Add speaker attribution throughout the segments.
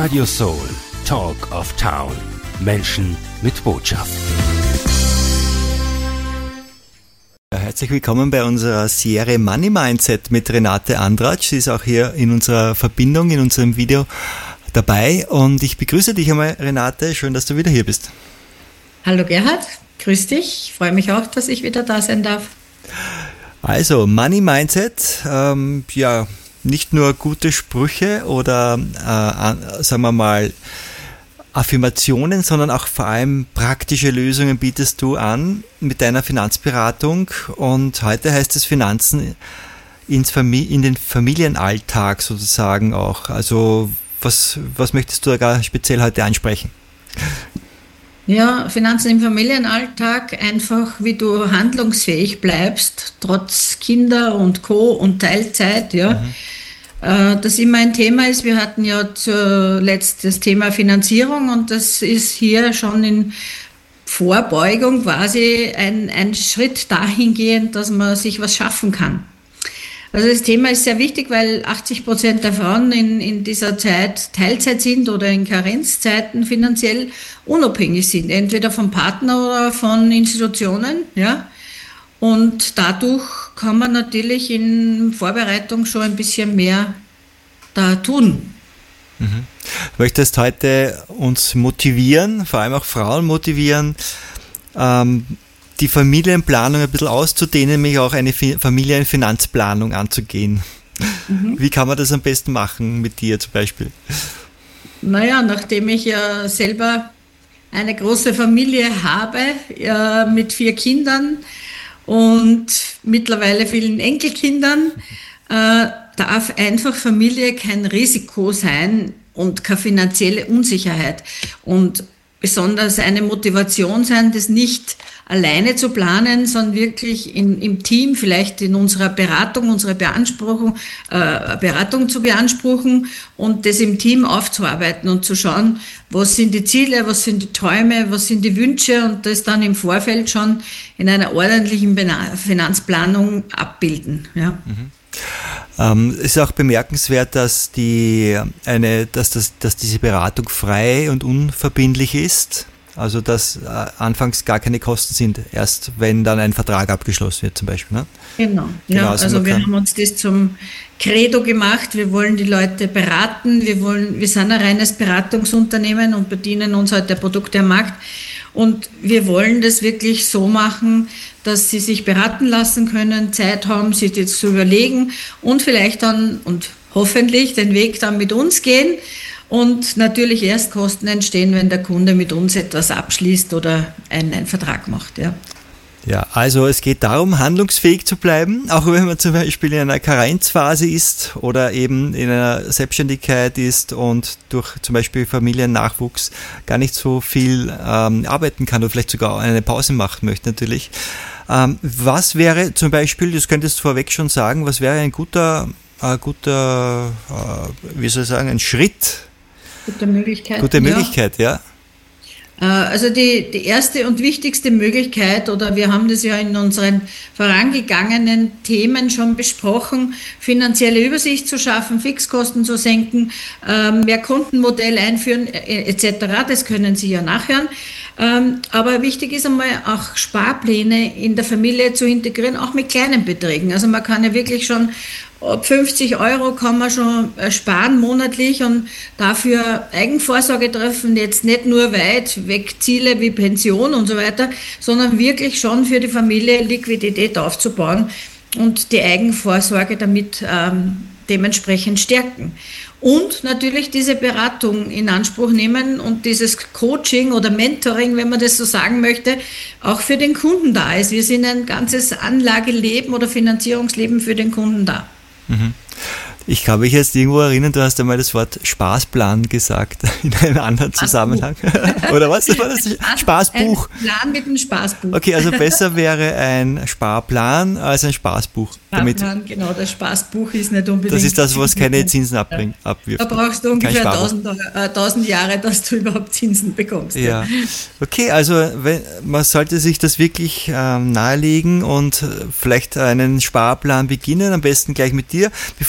Speaker 1: Radio Soul, Talk of Town. Menschen mit Botschaft.
Speaker 2: Herzlich willkommen bei unserer Serie Money Mindset mit Renate Andratsch. Sie ist auch hier in unserer Verbindung, in unserem Video dabei. Und ich begrüße dich einmal, Renate. Schön, dass du wieder hier bist.
Speaker 3: Hallo Gerhard, grüß dich. Ich freue mich auch, dass ich wieder da sein darf.
Speaker 2: Also, Money Mindset, nicht nur gute Sprüche oder, sagen wir mal, Affirmationen, sondern auch vor allem praktische Lösungen bietest du an mit deiner Finanzberatung. Und heute heißt es Finanzen in den Familienalltag sozusagen auch. Also was möchtest du da speziell heute ansprechen?
Speaker 3: Ja, Finanzen im Familienalltag, einfach wie du handlungsfähig bleibst, trotz Kinder und Co. und Teilzeit, ja. Mhm. Das immer ein Thema ist. Wir hatten ja zuletzt das Thema Finanzierung und das ist hier schon in Vorbeugung quasi ein Schritt dahingehend, dass man sich was schaffen kann. Also das Thema ist sehr wichtig, weil 80% der Frauen in dieser Zeit Teilzeit sind oder in Karenzzeiten finanziell unabhängig sind, entweder vom Partner oder von Institutionen, ja. Und dadurch kann man natürlich in Vorbereitung schon ein bisschen mehr da tun.
Speaker 2: Mhm. Du möchtest heute uns motivieren, vor allem auch Frauen motivieren, die Familienplanung ein bisschen auszudehnen, nämlich auch eine Familienfinanzplanung anzugehen. Mhm. Wie kann man das am besten machen mit dir zum Beispiel?
Speaker 3: Naja, nachdem ich ja selber eine große Familie habe, mit 4 Kindern, und mittlerweile vielen Enkelkindern, darf einfach Familie kein Risiko sein und keine finanzielle Unsicherheit und besonders eine Motivation sein, das nicht alleine zu planen, sondern wirklich im Team, vielleicht in unserer Beratung, Beratung zu beanspruchen und das im Team aufzuarbeiten und zu schauen, was sind die Ziele, was sind die Träume, was sind die Wünsche und das dann im Vorfeld schon in einer ordentlichen Finanzplanung abbilden. Ja.
Speaker 2: Mhm. Es ist auch bemerkenswert, dass diese Beratung frei und unverbindlich ist. Also dass anfangs gar keine Kosten sind, erst wenn dann ein Vertrag abgeschlossen wird zum Beispiel. Ne?
Speaker 3: Genau. Ja, also wir haben uns das zum Credo gemacht. Wir wollen die Leute beraten. Wir sind ein reines Beratungsunternehmen und bedienen uns halt der Produkte am Markt. Und wir wollen das wirklich so machen, dass sie sich beraten lassen können, Zeit haben, sich das zu überlegen und vielleicht dann und hoffentlich den Weg dann mit uns gehen. Und natürlich erst Kosten entstehen, wenn der Kunde mit uns etwas abschließt oder einen Vertrag macht. Ja.
Speaker 2: Ja, also es geht darum, handlungsfähig zu bleiben, auch wenn man zum Beispiel in einer Karenzphase ist oder eben in einer Selbstständigkeit ist und durch zum Beispiel Familiennachwuchs gar nicht so viel arbeiten kann oder vielleicht sogar eine Pause machen möchte natürlich. Was wäre zum Beispiel, das könntest du vorweg schon sagen, was wäre ein guter ein Schritt? Gute Möglichkeit, ja.
Speaker 3: Also die erste und wichtigste Möglichkeit, oder wir haben das ja in unseren vorangegangenen Themen schon besprochen, finanzielle Übersicht zu schaffen, Fixkosten zu senken, mehr Kontenmodell einführen etc., das können Sie ja nachhören. Aber wichtig ist einmal auch Sparpläne in der Familie zu integrieren, auch mit kleinen Beträgen. Also man kann ja wirklich schon ab 50 € kann man schon sparen monatlich und dafür Eigenvorsorge treffen, jetzt nicht nur weit weg Ziele wie Pension und so weiter, sondern wirklich schon für die Familie Liquidität aufzubauen und die Eigenvorsorge damit dementsprechend stärken. Und natürlich diese Beratung in Anspruch nehmen und dieses Coaching oder Mentoring, wenn man das so sagen möchte, auch für den Kunden da ist. Wir sind ein ganzes Anlageleben oder Finanzierungsleben für den Kunden da.
Speaker 2: Mhm. Ich kann mich jetzt irgendwo erinnern, du hast einmal das Wort Spaßplan gesagt in einem anderen Zusammenhang. Oder was? War das Spaßbuch?
Speaker 3: Ein Plan mit einem Spaßbuch.
Speaker 2: Okay, also besser wäre ein Sparplan als ein Spaßbuch.
Speaker 3: Sparplan, genau, das Spaßbuch ist nicht unbedingt.
Speaker 2: Das ist das, was keine Zinsen abwirft.
Speaker 3: Da brauchst du ungefähr 1000 Jahre, dass du überhaupt Zinsen bekommst.
Speaker 2: Ja. Okay, also man sollte sich das wirklich nahelegen und vielleicht einen Sparplan beginnen, am besten gleich mit dir. Bevor du uns sagst,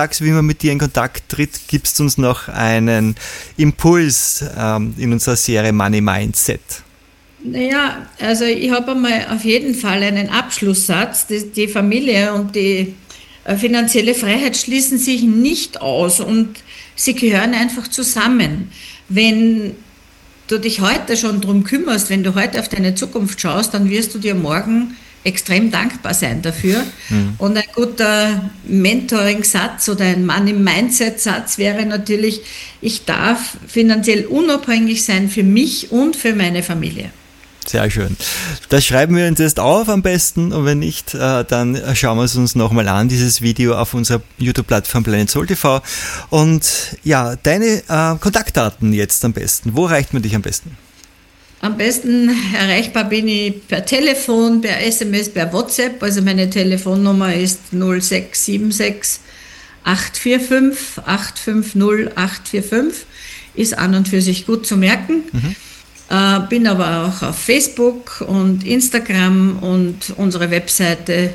Speaker 2: sagst, wie man mit dir in Kontakt tritt, gibst du uns noch einen Impuls in unserer Serie Money Mindset.
Speaker 3: Naja, also ich habe einmal auf jeden Fall einen Abschlusssatz. Die Familie und die finanzielle Freiheit schließen sich nicht aus und sie gehören einfach zusammen. Wenn du dich heute schon darum kümmerst, wenn du heute auf deine Zukunft schaust, dann wirst du dir morgen extrem dankbar sein dafür. Und ein guter Mentoring-Satz oder ein Money-Mindset-Satz wäre natürlich, ich darf finanziell unabhängig sein für mich und für meine Familie.
Speaker 2: Sehr schön. Das schreiben wir uns jetzt auf am besten und wenn nicht, dann schauen wir es uns nochmal an, dieses Video auf unserer YouTube-Plattform Planet Soul TV. Und ja, deine Kontaktdaten jetzt am besten. Wo erreicht man dich am besten?
Speaker 3: Am besten erreichbar bin ich per Telefon, per SMS, per WhatsApp. Also meine Telefonnummer ist 0676 845 850 845. Ist an und für sich gut zu merken. Bin aber auch auf Facebook und Instagram und unsere Webseite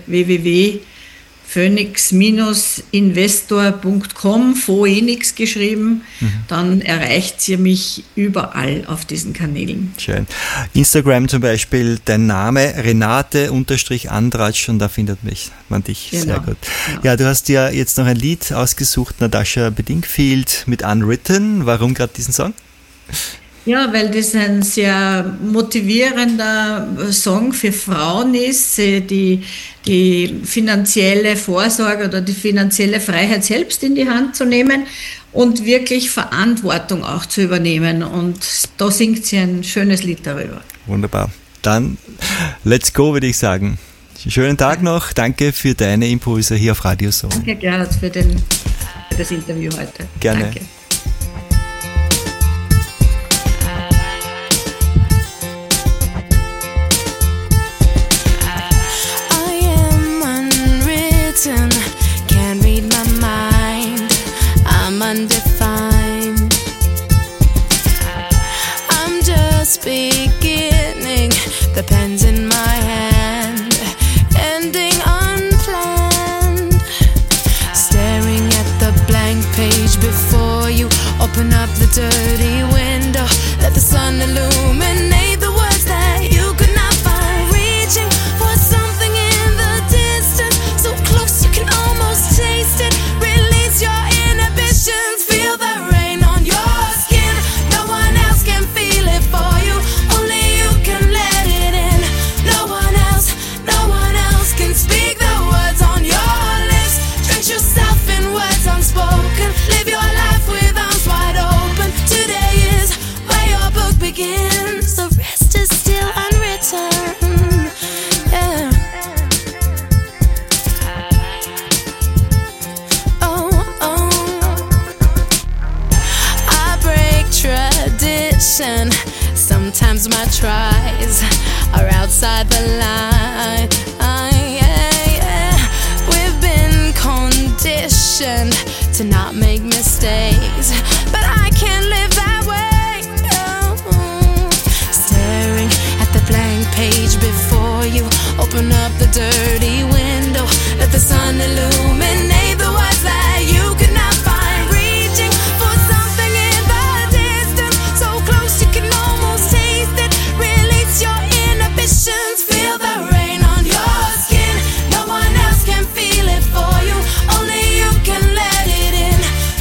Speaker 3: www.phoenix-investor.com, Phoenix geschrieben, dann erreicht ihr mich überall auf diesen Kanälen.
Speaker 2: Schön. Instagram zum Beispiel, dein Name Renate_Andratsch und da findet man dich sehr gut. Genau. Ja, du hast ja jetzt noch ein Lied ausgesucht, Natascha Bedingfield mit Unwritten. Warum gerade diesen Song?
Speaker 3: Ja, weil das ein sehr motivierender Song für Frauen ist, die finanzielle Vorsorge oder die finanzielle Freiheit selbst in die Hand zu nehmen und wirklich Verantwortung auch zu übernehmen. Und da singt sie ein schönes Lied darüber.
Speaker 2: Wunderbar. Dann let's go, würde ich sagen. Schönen Tag noch. Danke für deine Impulse hier auf Radio Soul.
Speaker 3: Danke, Gerhard, für das Interview heute.
Speaker 2: Gerne.
Speaker 3: Danke.
Speaker 4: Can't read my mind, I'm undefined. I'm just beginning, the pen's in my hand, ending unplanned. Staring at the blank page before you, open up the dirty window, let the sun illuminate the words that you could not find. Reaching for something in the distance, so close you can almost taste it. Release your inhibitions, feel the rain on your skin. No one else can feel it for you, only you can let it in. No one else can speak the words on your lips. Drench yourself in words unspoken, live your life with arms wide open. Today is where your book begins, the rest is still unwritten. Yeah. Tradition. Sometimes my tries are outside the line. We've been conditioned to not make mistakes, but I can't live that way. No. Staring at the blank page before you, open up the dirty window, let the sun illuminate the words that you could not find. Reaching for something in the distance, so close you can almost taste it. Release your inhibitions, feel the rain on your skin. No one else can feel it for you, only you can let it in.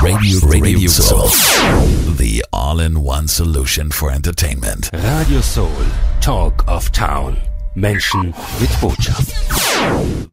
Speaker 5: Radio Soul. The all-in-one solution for entertainment.
Speaker 1: Radio Soul, Talk of Town. Menschen mit Botschaft.